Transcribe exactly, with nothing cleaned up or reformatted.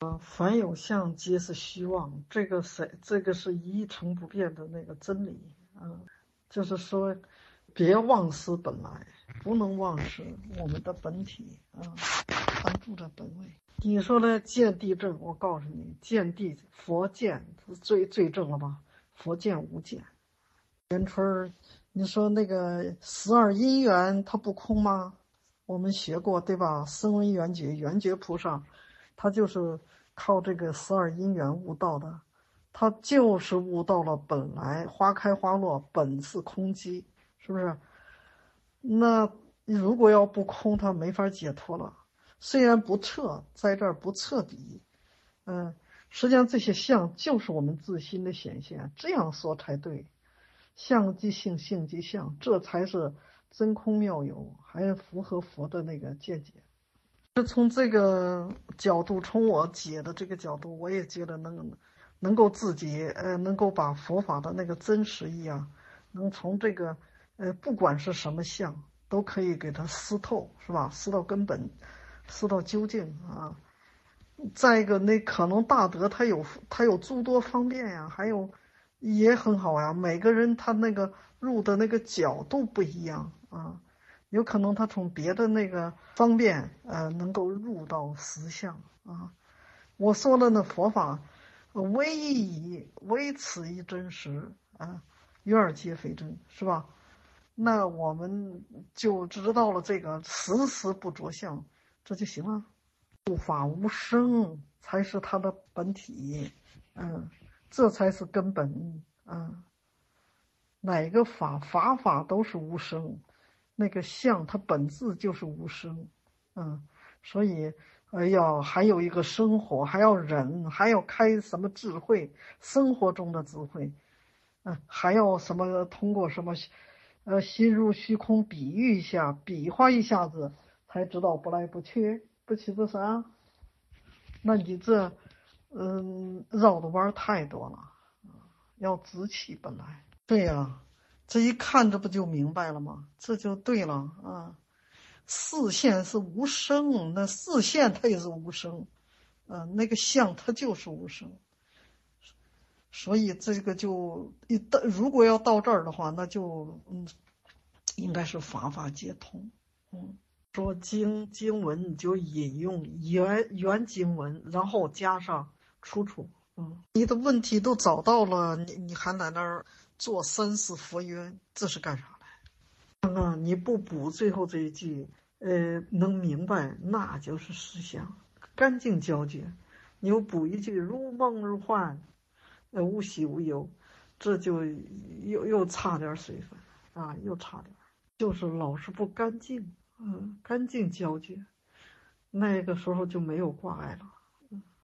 凡有相，皆是虚妄。这个谁？这个是一成不变的那个真理啊、嗯，就是说，别忘失本来，不能忘失我们的本体啊，安住在本位。你说呢？见地正，我告诉你，见地佛见最最正了吧？佛见无见。元春，你说那个十二因缘它不空吗？我们学过对吧？声闻缘觉，缘觉菩萨，他就是靠这个十二因缘悟道的，他就是悟到了本来花开花落本是空寂，是不是？那如果要不空，他没法解脱了。虽然不彻，在这儿不彻底，嗯，实际上这些相就是我们自心的显现，这样说才对。相即性，性即相，这才是真空妙有，还符合佛的那个见解。从这个角度，从我解的这个角度，我也觉得能能够自己呃，能够把佛法的那个真实意啊，能从这个呃，不管是什么相，都可以给它撕透，是吧？撕到根本，撕到究竟啊。再一个，那可能大德他有他有诸多方便呀，还有也很好呀。每个人他那个入的那个角度不一样啊，有可能他从别的那个方便呃能够入到实相啊。我说的那佛法，唯一唯此一真实啊，余二皆非真，是吧？那我们就知道了这个时时不着相，这就行了。无法无生才是它的本体，嗯，这才是根本，嗯，哪个法法法都是无生，那个相它本质就是无生，嗯，所以呃要还有一个生活，还要忍，还要开什么智慧，生活中的智慧，嗯，还要什么通过什么，呃，心入虚空，比喻一下，比划一下子，才知道不来不去，不岂不是啊？那你这，嗯，绕的弯太多了，要直起本来。对呀、啊，这一看这不就明白了吗？这就对了啊。视线是无声，那视线它也是无声，嗯、呃，那个相它就是无声。所以这个就一到，如果要到这儿的话，那就嗯，应该是法法皆通，嗯。说经经文，你就引用原原经文，然后加上出处。嗯，你的问题都找到了，你你还在那儿做三世佛缘，这是干啥的？看看你不补最后这一句，呃，能明白，那就是实相，干净交接。你又补一句如梦如幻，呃，无喜无忧，这就又又差点水分啊，又差点，就是老是不干净。嗯，干净交接，那个时候就没有挂碍了。